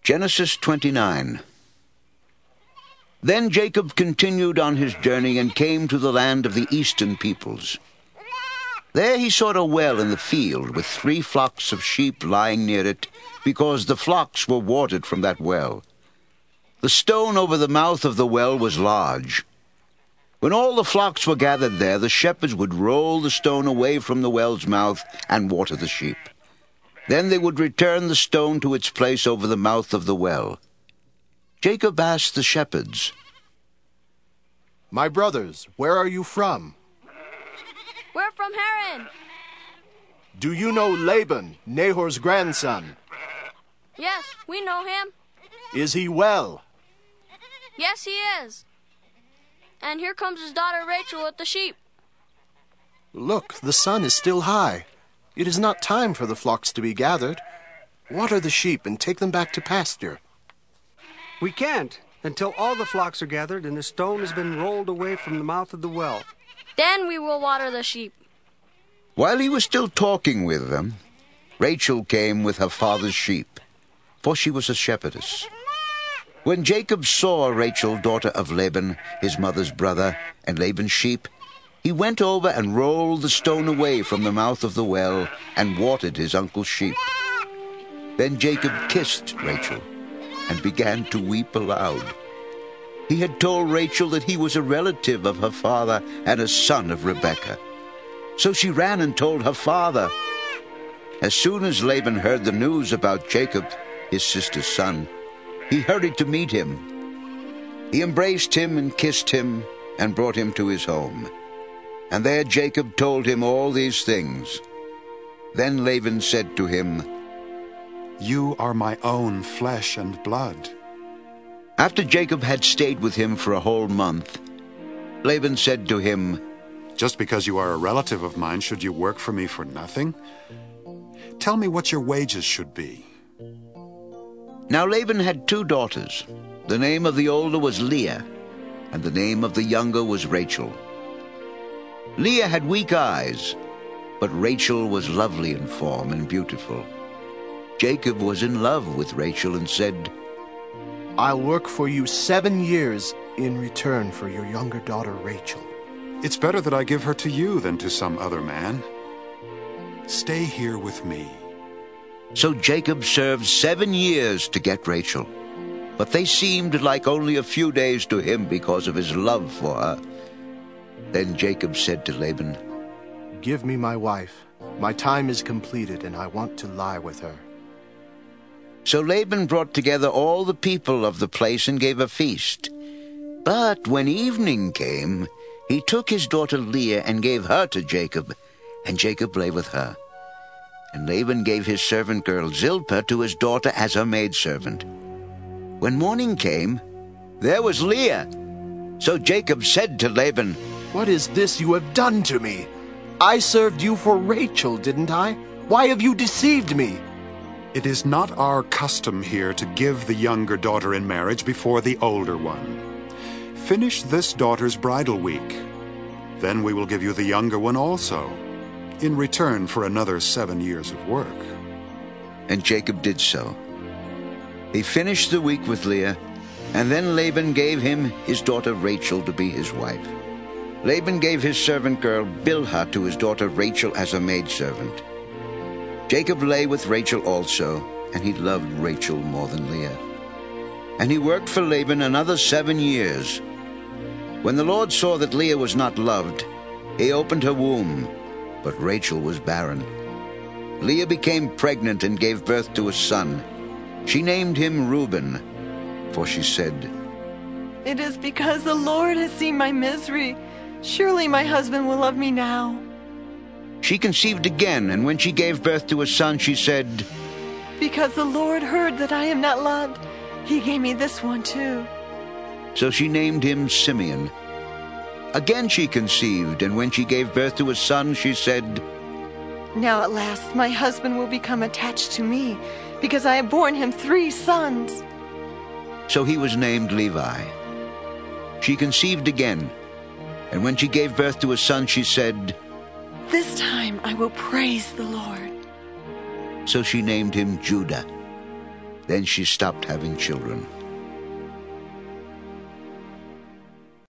Genesis 29. Then Jacob continued on his journey and came to the land of the eastern peoples. There he sought a well in the field with 3 flocks of sheep lying near it, because the flocks were watered from that well. The stone over the mouth of the well was large. When all the flocks were gathered there, the shepherds would roll the stone away from the well's mouth and water the sheep. Then they would return the stone to its place over the mouth of the well. Jacob asked the shepherds, "My brothers, where are you from?" "We're from Haran." "Do you know Laban, Nahor's grandson?" "Yes, we know him." "Is he well?" "Yes, he is. And here comes his daughter Rachel with the sheep." "Look, the sun is still high. It is not time for the flocks to be gathered. Water the sheep and take them back to pasture." "We can't until all the flocks are gathered and the stone has been rolled away from the mouth of the well." "Then we will water the sheep." While he was still talking with them, Rachel came with her father's sheep, for she was a shepherdess. When Jacob saw Rachel, daughter of Laban, his mother's brother, and Laban's sheep, he went over and rolled the stone away from the mouth of the well and watered his uncle's sheep. Then Jacob kissed Rachel and began to weep aloud. He had told Rachel that he was a relative of her father and a son of Rebekah. So she ran and told her father. As soon as Laban heard the news about Jacob, his sister's son, he hurried to meet him. He embraced him and kissed him and brought him to his home. And there Jacob told him all these things. Then Laban said to him, "You are my own flesh and blood." After Jacob had stayed with him for a whole month, Laban said to him, "Just because you are a relative of mine, should you work for me for nothing? Tell me what your wages should be." Now Laban had 2 daughters. The name of the older was Leah, and the name of the younger was Rachel. Leah had weak eyes, but Rachel was lovely in form and beautiful. Jacob was in love with Rachel and said, "I'll work for you 7 years in return for your younger daughter Rachel." It's better that I give her to you than to some other man. Stay here with me. So Jacob served 7 years to get Rachel, but they seemed like only a few days to him because of his love for her. Then Jacob said to Laban, "Give me my wife. My time is completed and I want to lie with her." So Laban brought together all the people of the place and gave a feast. But when evening came, he took his daughter Leah and gave her to Jacob, and Jacob lay with her. And Laban gave his servant girl Zilpah to his daughter as her maidservant. When morning came, there was Leah. So Jacob said to Laban, "What is this you have done to me? I served you for Rachel, didn't I? Why have you deceived me?" It is not our custom here to give the younger daughter in marriage before the older one. Finish this daughter's bridal week. Then we will give you the younger one also, in return for another 7 years of work." And Jacob did so. He finished the week with Leah, and then Laban gave him his daughter Rachel to be his wife. Laban gave his servant girl Bilhah to his daughter Rachel as a maidservant. Jacob lay with Rachel also, and he loved Rachel more than Leah. And he worked for Laban another 7 years. When the Lord saw that Leah was not loved, he opened her womb, but Rachel was barren. Leah became pregnant and gave birth to a son. She named him Reuben, for she said, "It is because the Lord has seen my misery. Surely my husband will love me now." She conceived again, and when she gave birth to a son, she said, "Because the Lord heard that I am not loved, he gave me this one too." So she named him Simeon. Again she conceived, and when she gave birth to a son, she said, "Now at last my husband will become attached to me, because I have borne him 3 sons." So he was named Levi. She conceived again, and when she gave birth to a son, she said, "This time I will praise the Lord." So she named him Judah. Then she stopped having children.